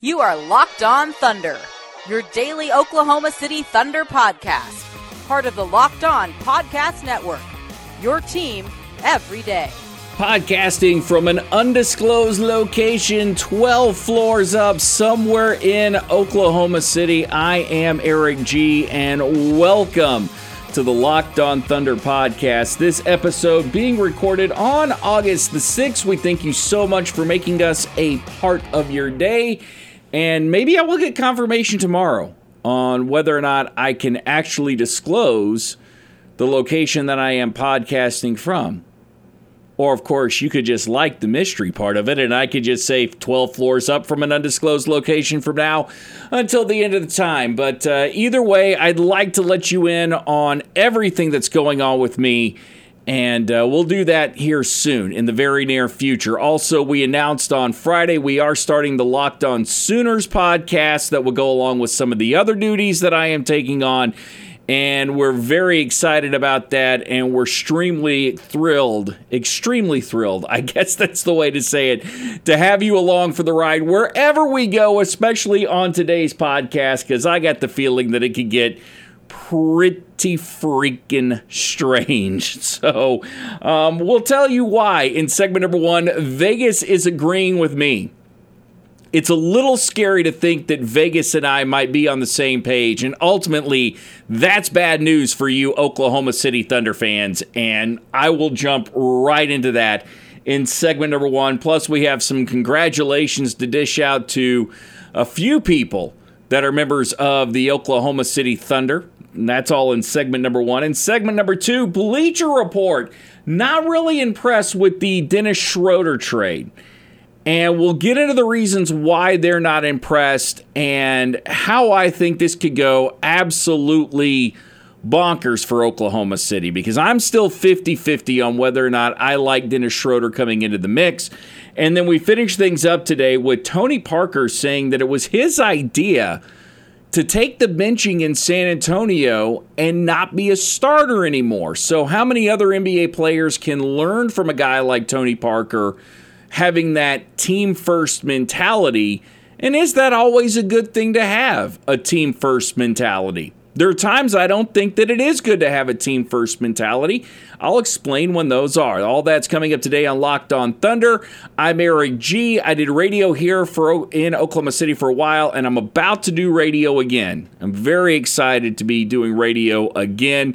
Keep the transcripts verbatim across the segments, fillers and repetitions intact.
You are Locked On Thunder, your daily Oklahoma City Thunder podcast. Part of the Locked On Podcast Network, your team every day. Podcasting from an undisclosed location, twelve floors up somewhere in Oklahoma City, I am Eric G., and welcome to the Locked On Thunder podcast. This episode being recorded on August the sixth. We thank you so much for making us a part of your day. And maybe I will get confirmation tomorrow on whether or not I can actually disclose the location that I am podcasting from. Or, of course, you could just like the mystery part of it, and I could just say twelve floors up from an undisclosed location from now until the end of the time. But uh, either way, I'd like to let you in on everything that's going on with me. And uh, we'll do that here soon, in the very near future. Also, we announced on Friday we are starting the Locked On Sooners podcast that will go along with some of the other duties that I am taking on. And we're very excited about that, and we're extremely thrilled, extremely thrilled, I guess that's the way to say it, to have you along for the ride wherever we go, especially on today's podcast, because I got the feeling that it could get pretty freaking strange. So um, we'll tell you why in segment number one. Vegas is agreeing with me. It's a little scary to think that Vegas and I might be on the same page, and ultimately that's bad news for you Oklahoma City Thunder fans, and I will jump right into that in segment number one. Plus, we have some congratulations to dish out to a few people that are members of the Oklahoma City Thunder. And that's all in segment number one. In segment number two, Bleacher Report. Not really impressed with the Dennis Schroeder trade. And we'll get into the reasons why they're not impressed and how I think this could go absolutely bonkers for Oklahoma City. Because I'm still fifty-fifty on whether or not I like Dennis Schroeder coming into the mix. And then we finish things up today with Tony Parker saying that it was his idea to take the benching in San Antonio and not be a starter anymore. So how many other N B A players can learn from a guy like Tony Parker having that team-first mentality? And is that always a good thing to have, a team-first mentality? There are times I don't think that it is good to have a team-first mentality. I'll explain when those are. All that's coming up today on Locked On Thunder. I'm Eric G. I did radio here for in Oklahoma City for a while, and I'm about to do radio again. I'm very excited to be doing radio again.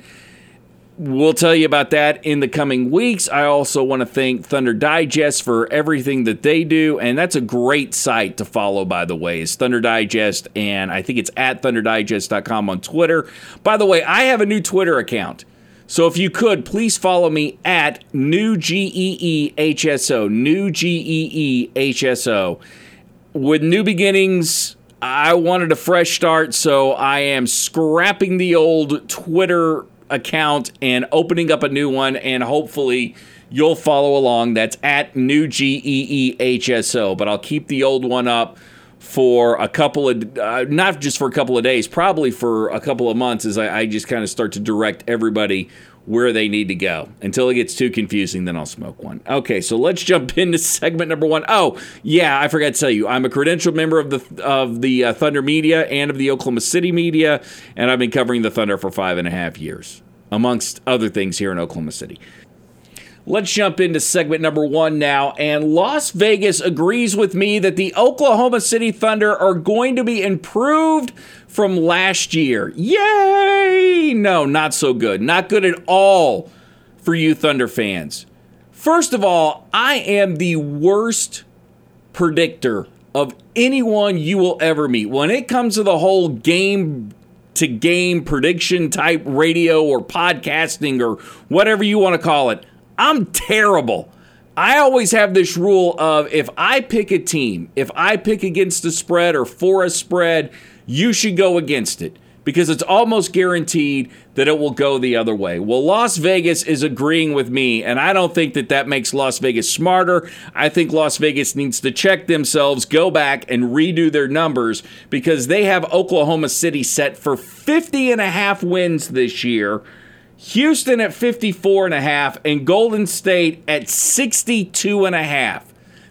We'll tell you about that in the coming weeks. I also want to thank Thunder Digest for everything that they do, and that's a great site to follow, by the way, is Thunder Digest, and I think it's at thunder digest dot com on Twitter. By the way, I have a new Twitter account, so if you could, please follow me at new G E E H S O, new G E E H S O. With new beginnings, I wanted a fresh start, so I am scrapping the old Twitter account and opening up a new one, and hopefully you'll follow along. That's at new G E E H S O, but I'll keep the old one up for a couple of, uh, not just for a couple of days, probably for a couple of months, as I, I just kind of start to direct everybody where they need to go. Until it gets too confusing, then I'll smoke one. Okay, so let's jump into segment number one. Oh, yeah, I forgot to tell you, I'm a credentialed member of the of the uh, Thunder media and of the Oklahoma City media, and I've been covering the Thunder for five and a half years, amongst other things here in Oklahoma City. Let's jump into segment number one now, and Las Vegas agrees with me that the Oklahoma City Thunder are going to be improved from last year. Yay! No, not so good. Not good at all for you Thunder fans. First of all, I am the worst predictor of anyone you will ever meet. When it comes to the whole game to game prediction type radio or podcasting or whatever you want to call it, I'm terrible. I always have this rule of if I pick a team, if I pick against a spread or for a spread, you should go against it because it's almost guaranteed that it will go the other way. Well, Las Vegas is agreeing with me, and I don't think that that makes Las Vegas smarter. I think Las Vegas needs to check themselves, go back and redo their numbers because they have Oklahoma City set for fifty and a half wins this year, Houston at fifty-four and a half, and Golden State at sixty-two and a half.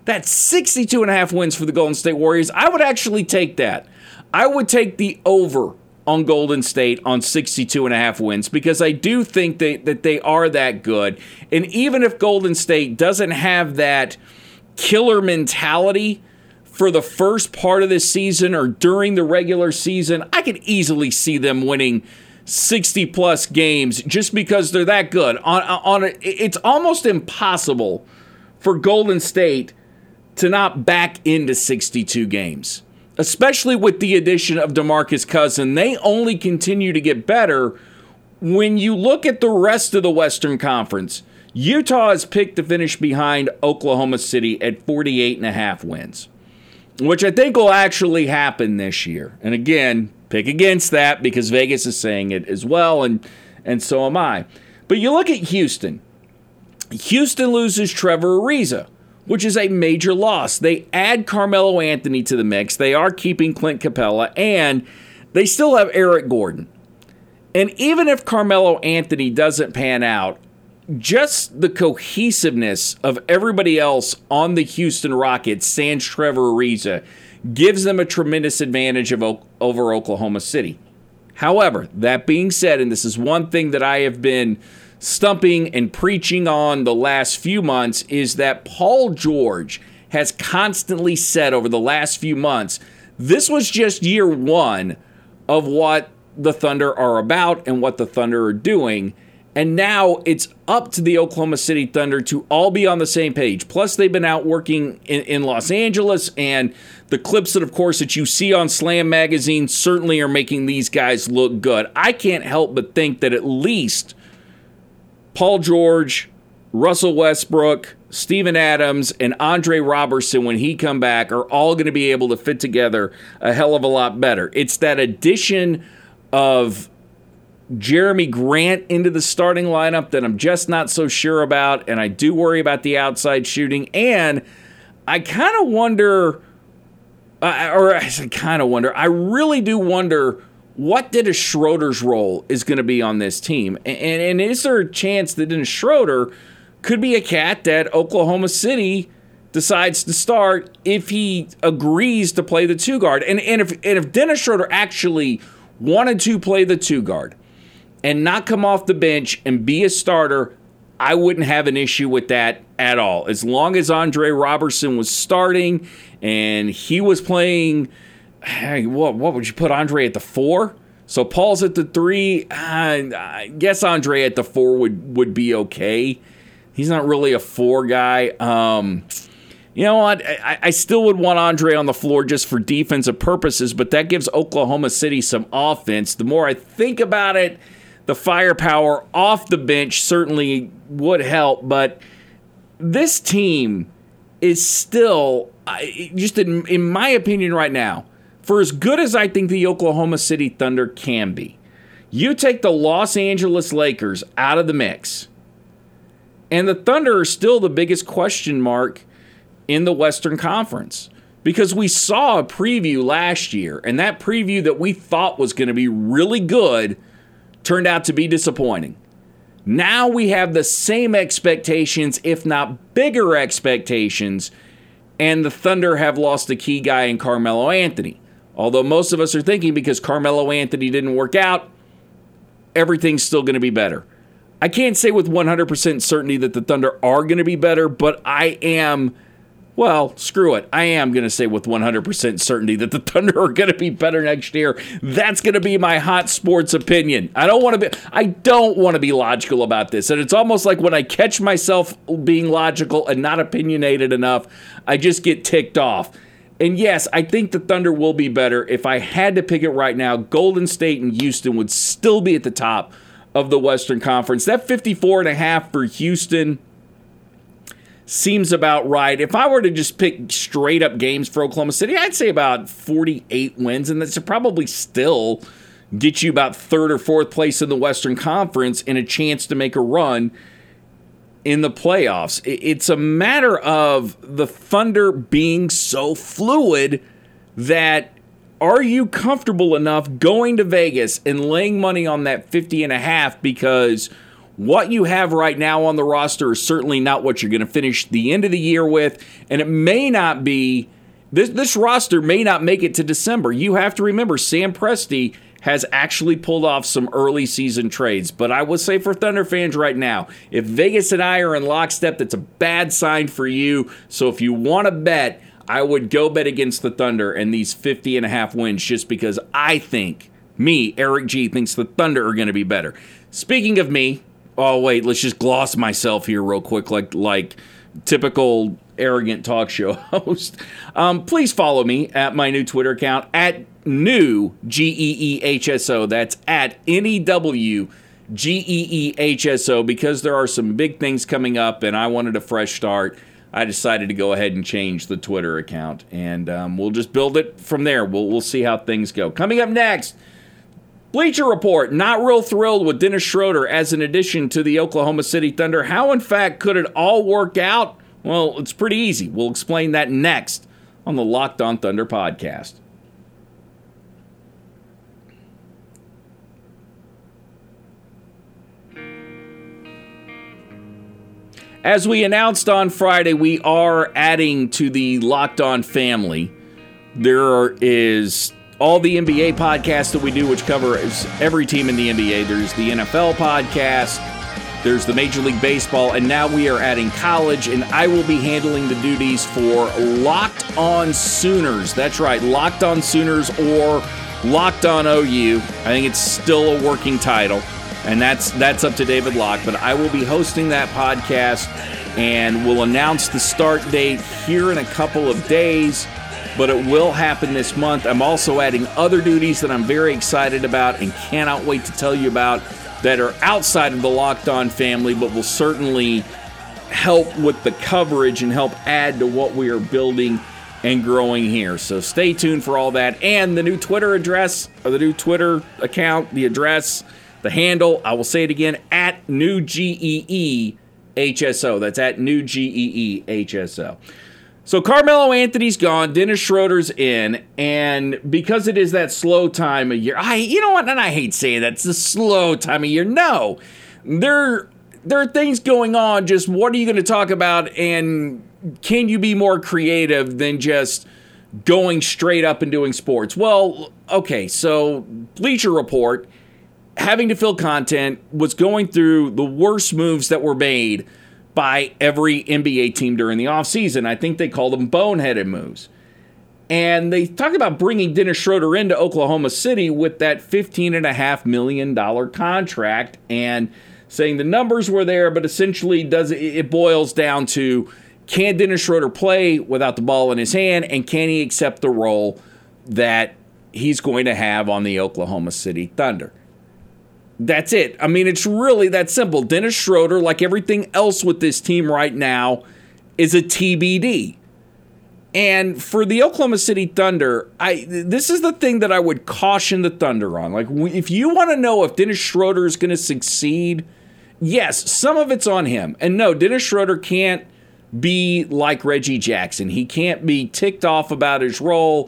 That's sixty-two and a half wins for the Golden State Warriors. I would actually take that. I would take the over on Golden State on sixty-two and a half wins because I do think that, that they are that good. And even if Golden State doesn't have that killer mentality for the first part of this season or during the regular season, I could easily see them winning sixty plus games just because they're that good. On, on a, it's almost impossible for Golden State to not back into sixty-two games, especially with the addition of DeMarcus Cousins. They only continue to get better. When you look at the rest of the Western Conference, Utah is picked to finish behind Oklahoma City at forty-eight and a half wins, which I think will actually happen this year. And again, pick against that because Vegas is saying it as well, and, and so am I. But you look at Houston. Houston loses Trevor Ariza, which is a major loss. They add Carmelo Anthony to the mix. They are keeping Clint Capella, and they still have Eric Gordon. And even if Carmelo Anthony doesn't pan out, just the cohesiveness of everybody else on the Houston Rockets, sans Trevor Ariza, gives them a tremendous advantage of, over Oklahoma City. However, that being said, and this is one thing that I have been stumping and preaching on the last few months, is that Paul George has constantly said over the last few months, this was just year one of what the Thunder are about and what the Thunder are doing. And now it's up to the Oklahoma City Thunder to all be on the same page. Plus, they've been out working in, in Los Angeles, and the clips that, of course, that you see on Slam Magazine certainly are making these guys look good. I can't help but think that at least Paul George, Russell Westbrook, Steven Adams, and Andre Robertson, when he come back, are all going to be able to fit together a hell of a lot better. It's that addition of Jeremy Grant into the starting lineup that I'm just not so sure about, and I do worry about the outside shooting, and I kind of wonder, uh, or I kind of wonder, I really do wonder what Dennis Schroeder's role is going to be on this team. And, and, and is there a chance that Dennis Schroeder could be a cat that Oklahoma City decides to start if he agrees to play the two guard? And, and, if, and if Dennis Schroeder actually wanted to play the two guard and not come off the bench and be a starter, I wouldn't have an issue with that at all. As long as Andre Robertson was starting and he was playing, hey, what, what would you put Andre at the four? So Paul's at the three. I, I guess Andre at the four would, would be okay. He's not really a four guy. Um, you know what? I, I still would want Andre on the floor just for defensive purposes, but that gives Oklahoma City some offense. The more I think about it, the firepower off the bench certainly would help, but this team is still, just in, in my opinion right now, for as good as I think the Oklahoma City Thunder can be, you take the Los Angeles Lakers out of the mix, and the Thunder are still the biggest question mark in the Western Conference. Because we saw a preview last year, and that preview that we thought was going to be really good turned out to be disappointing. Now we have the same expectations, if not bigger expectations, and the Thunder have lost a key guy in Carmelo Anthony. Although most of us are thinking because Carmelo Anthony didn't work out, everything's still going to be better. I can't say with one hundred percent certainty that the Thunder are going to be better, but I am, well, screw it. I am going to say with one hundred percent certainty that the Thunder are going to be better next year. That's going to be my hot sports opinion. I don't want to be I don't want to be logical about this. And it's almost like when I catch myself being logical and not opinionated enough, I just get ticked off. And yes, I think the Thunder will be better. If I had to pick it right now, Golden State and Houston would still be at the top of the Western Conference. That fifty-four and a half for Houston seems about right. If I were to just pick straight up games for Oklahoma City, I'd say about forty-eight wins, and that should probably still get you about third or fourth place in the Western Conference and a chance to make a run in the playoffs. It's a matter of the Thunder being so fluid that are you comfortable enough going to Vegas and laying money on that fifty and a half? Because what you have right now on the roster is certainly not what you're going to finish the end of the year with, and it may not be, this, this roster may not make it to December. You have to remember, Sam Presti has actually pulled off some early season trades. But I would say for Thunder fans right now, if Vegas and I are in lockstep, that's a bad sign for you. So if you want to bet, I would go bet against the Thunder and these fifty and a half wins, just because I think, me, Eric G, thinks the Thunder are going to be better. Speaking of me, oh wait, let's just gloss myself here real quick, like like typical arrogant talk show host. Um, please follow me at my new Twitter account, at new G E E H S O. That's at N E W G E E H S O, because there are some big things coming up and I wanted a fresh start. I decided to go ahead and change the Twitter account, and um, we'll just build it from there. We'll, we'll see how things go. Coming up next, Bleacher Report. Not real thrilled with Dennis Schroeder as an addition to the Oklahoma City Thunder. How, in fact, could it all work out? Well, it's pretty easy. We'll explain that next on the Locked On Thunder podcast. As we announced on Friday, we are adding to the Locked On family. There is all the N B A podcasts that we do, which covers every team in the N B A. There's the N F L podcast, there's the Major League Baseball, and now we are adding college, and I will be handling the duties for Locked On Sooners. That's right, Locked On Sooners or Locked On O U. I think it's still a working title. And that's that's up to David Locke. But I will be hosting that podcast, and we'll announce the start date here in a couple of days. But it will happen this month. I'm also adding other duties that I'm very excited about and cannot wait to tell you about, that are outside of the Locked On family, but will certainly help with the coverage and help add to what we are building and growing here. So stay tuned for all that. And the new Twitter address, or the new Twitter account, the address, the handle, I will say it again, at new G E E H S O. That's at new G E E H S O. So Carmelo Anthony's gone, Dennis Schroeder's in, and because it is that slow time of year, I, you know what, and I hate saying that, it's the slow time of year. No, there, there are things going on, just what are you going to talk about, and can you be more creative than just going straight up and doing sports? Well, okay, so Bleacher Report, having to fill content, was going through the worst moves that were made by every N B A team during the offseason. I think they called them boneheaded moves. And they talked about bringing Dennis Schroeder into Oklahoma City with that fifteen point five million dollars contract, and saying the numbers were there, but essentially does it boils down to, can Dennis Schroeder play without the ball in his hand, and can he accept the role that he's going to have on the Oklahoma City Thunder? That's it. I mean, it's really that simple. Dennis Schroeder, like everything else with this team right now, is a T B D. And for the Oklahoma City Thunder, I this is the thing that I would caution the Thunder on. Like, if you want to know if Dennis Schroeder is going to succeed, yes, some of it's on him. And no, Dennis Schroeder can't be like Reggie Jackson. He can't be ticked off about his role.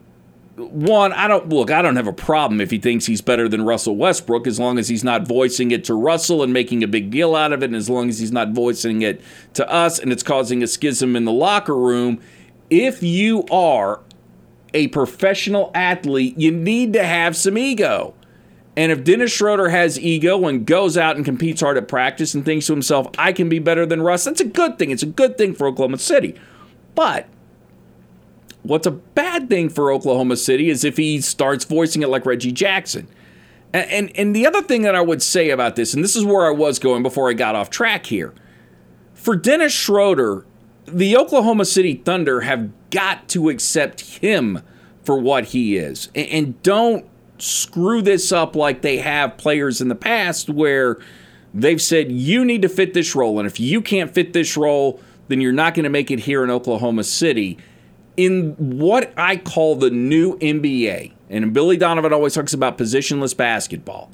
One, I don't look, I don't have a problem if he thinks he's better than Russell Westbrook, as long as he's not voicing it to Russell and making a big deal out of it, and as long as he's not voicing it to us and it's causing a schism in the locker room. If you are a professional athlete, you need to have some ego. And if Dennis Schroeder has ego and goes out and competes hard at practice and thinks to himself, I can be better than Russ, that's a good thing. It's a good thing for Oklahoma City. But what's a bad thing for Oklahoma City is if he starts voicing it like Reggie Jackson. And, and and the other thing that I would say about this, and this is where I was going before I got off track here, for Dennis Schroeder, the Oklahoma City Thunder have got to accept him for what he is. And, and don't screw this up like they have players in the past where they've said, you need to fit this role, and if you can't fit this role, then you're not going to make it here in Oklahoma City. In what I call the new N B A, and Billy Donovan always talks about positionless basketball,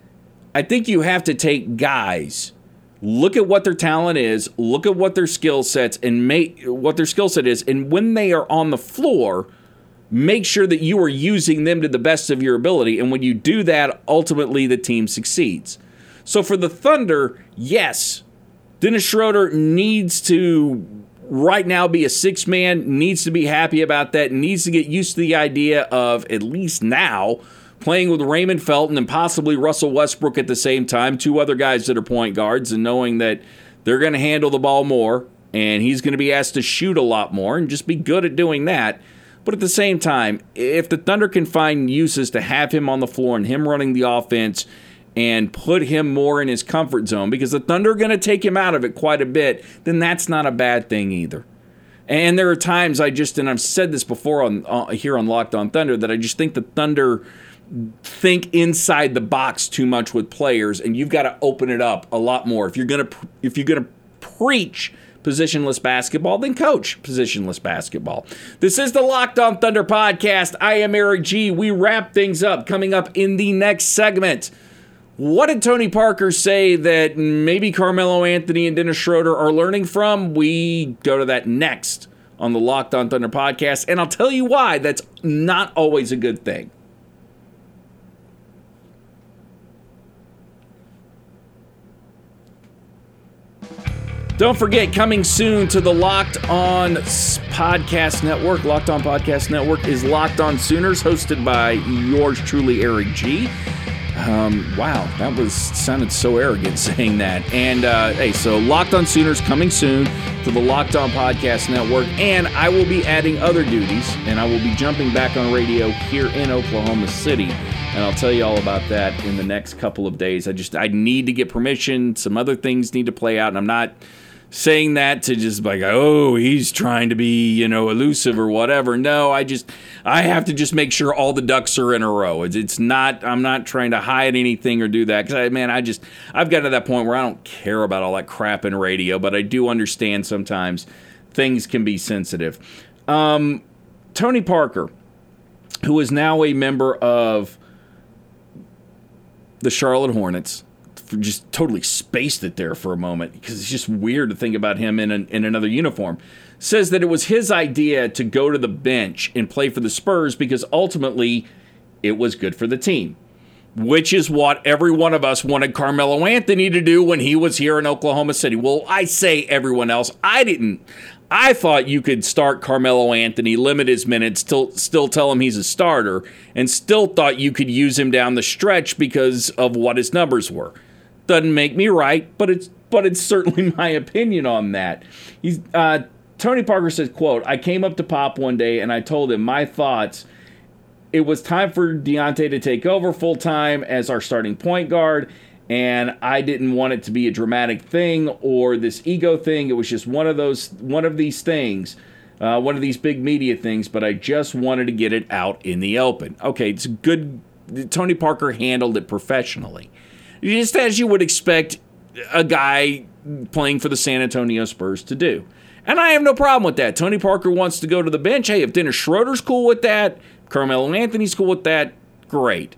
I think you have to take guys, look at what their talent is, look at what their skill sets and make what their skill set is, and when they are on the floor, make sure that you are using them to the best of your ability. And when you do that, ultimately the team succeeds. So for the Thunder, yes, Dennis Schroeder needs to right now be a six-man, needs to be happy about that, needs to get used to the idea of, at least now, playing with Raymond Felton and possibly Russell Westbrook at the same time, two other guys that are point guards, and knowing that they're going to handle the ball more, and he's going to be asked to shoot a lot more and just be good at doing that. But at the same time, if the Thunder can find uses to have him on the floor and him running the offense and put him more in his comfort zone, because the Thunder are going to take him out of it quite a bit, then that's not a bad thing either. And there are times I just, and I've said this before on uh, here on Locked On Thunder, that I just think the Thunder think inside the box too much with players, and you've got to open it up a lot more. If you're gonna if you're gonna preach positionless basketball, then coach positionless basketball. This is the Locked On Thunder podcast. I am Eric G. We wrap things up. Coming up in the next segment, what did Tony Parker say that maybe Carmelo Anthony and Dennis Schroeder are learning from? We go to that next on the Locked On Thunder podcast, and I'll tell you why that's not always a good thing. Don't forget, coming soon to the Locked On Podcast Network. Locked On Podcast Network is Locked On Sooners, hosted by yours truly, Eric G. Um, wow, that was sounded so arrogant saying that. And uh, hey, so Locked On Sooners coming soon to the Locked On Podcast Network, and I will be adding other duties, and I will be jumping back on radio here in Oklahoma City. And I'll tell you all about that in the next couple of days. I just I need to get permission. Some other things need to play out, and I'm not saying that to just like, oh, he's trying to be, you know, elusive or whatever. No, I just, I have to just make sure all the ducks are in a row. It's, it's not, I'm not trying to hide anything or do that. Because, I, man, I just, I've gotten to that point where I don't care about all that crap in radio, but I do understand sometimes things can be sensitive. Um, Tony Parker, who is now a member of the Charlotte Hornets, just totally spaced it there for a moment because it's just weird to think about him in an, in another uniform, says that it was his idea to go to the bench and play for the Spurs because ultimately it was good for the team, which is what every one of us wanted Carmelo Anthony to do when he was here in Oklahoma City. Well, I say everyone else. I didn't. I thought you could start Carmelo Anthony, limit his minutes, still, still tell him he's a starter, and still thought you could use him down the stretch because of what his numbers were. Doesn't make me right, but it's but it's certainly my opinion on that. He's uh, Tony Parker says, quote, I came up to Pop one day and I told him my thoughts. It was time for Deontay to take over full time as our starting point guard, and I didn't want it to be a dramatic thing or this ego thing. It was just one of those one of these things, uh, one of these big media things, but I just wanted to get it out in the open. Okay, it's good. Tony Parker handled it professionally. Just as you would expect a guy playing for the San Antonio Spurs to do. And I have no problem with that. Tony Parker wants to go to the bench. Hey, if Dennis Schroeder's cool with that, Carmelo Anthony's cool with that, great.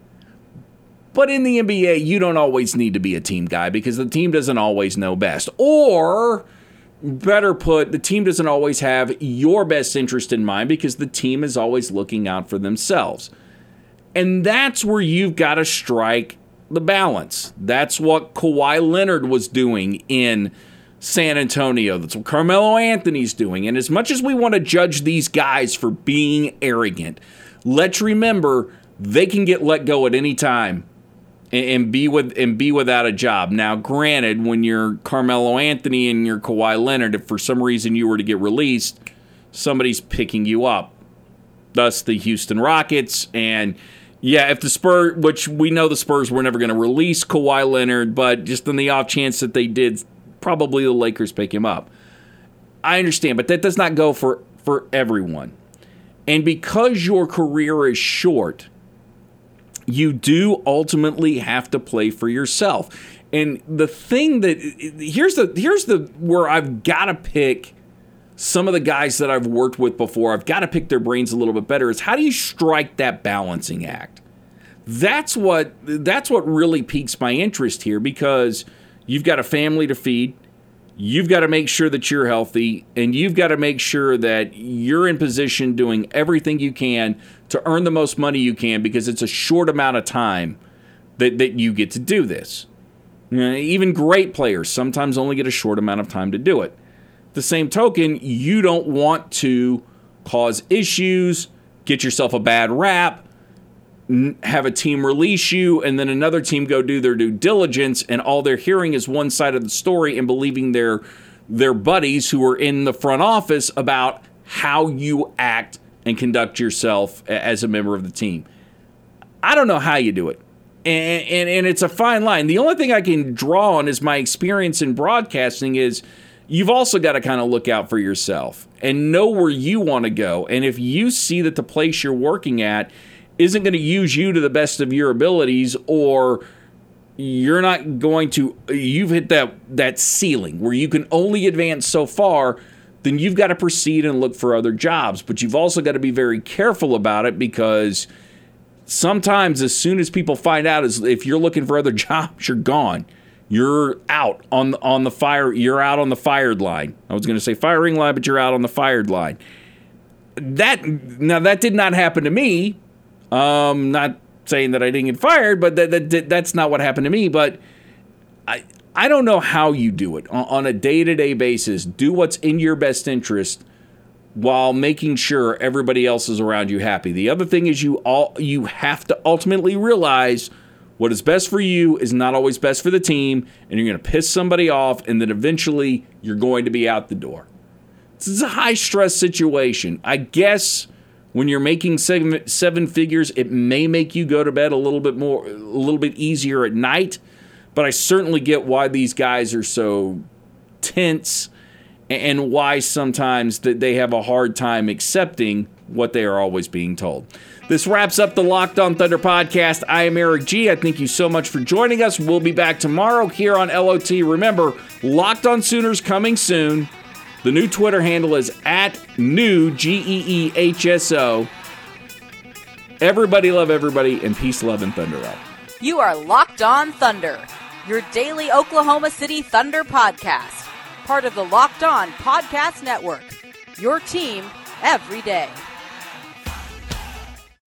But in the N B A, you don't always need to be a team guy because the team doesn't always know best. Or, better put, the team doesn't always have your best interest in mind because the team is always looking out for themselves. And that's where you've got to strike the balance. That's what Kawhi Leonard was doing in San Antonio. That's what Carmelo Anthony's doing. And as much as we want to judge these guys for being arrogant, let's remember they can get let go at any time and, and be with and be without a job. Now, granted, when you're Carmelo Anthony and you're Kawhi Leonard, if for some reason you were to get released, somebody's picking you up. Thus the Houston Rockets. And yeah, if the Spurs, which we know the Spurs were never going to release Kawhi Leonard, but just in the off chance that they did, probably the Lakers pick him up. I understand, but that does not go for, for everyone. And because your career is short, you do ultimately have to play for yourself. And the thing that, here's the here's the where I've got to pick some of the guys that I've worked with before, I've got to pick their brains a little bit better, is how do you strike that balancing act? That's what that's what really piques my interest here, because you've got a family to feed, you've got to make sure that you're healthy, and you've got to make sure that you're in position doing everything you can to earn the most money you can, because it's a short amount of time that, that you get to do this. Even great players sometimes only get a short amount of time to do it. The same token, you don't want to cause issues, get yourself a bad rap, have a team release you, and then another team go do their due diligence, and all they're hearing is one side of the story and believing their their buddies who are in the front office about how you act and conduct yourself as a member of the team. I don't know how you do it. And, and, and it's a fine line. The only thing I can draw on is my experience in broadcasting is you've also got to kind of look out for yourself and know where you want to go. And if you see that the place you're working at isn't going to use you to the best of your abilities, or you're not going to, you've hit that, that ceiling where you can only advance so far, then you've got to proceed and look for other jobs. But you've also got to be very careful about it, because sometimes as soon as people find out, is if you're looking for other jobs, you're gone. You're out on on the fire. You're out on the fired line. I was going to say firing line, but you're out on the fired line. That now that did not happen to me. Um, not saying that I didn't get fired, but that, that that's not what happened to me. But I I don't know how you do it on, on a day-to-day basis. Do what's in your best interest, while making sure everybody else is around you happy. The other thing is you all you have to ultimately realize what is best for you is not always best for the team, and you're going to piss somebody off, and then eventually you're going to be out the door. This is a high-stress situation. I guess when you're making seven, seven figures, it may make you go to bed a little bit more, a little bit easier at night, but I certainly get why these guys are so tense, and why sometimes that they have a hard time accepting what they are always being told. This wraps up the Locked On Thunder podcast. I am Eric G. I thank you so much for joining us. We'll be back tomorrow here on L O T. Remember, Locked On Sooners coming soon. The new Twitter handle is at new G E E H S O. Everybody love everybody, and peace, love, and Thunder up. You are Locked On Thunder, your daily Oklahoma City Thunder podcast. Part of the Locked On Podcast Network, your team every day.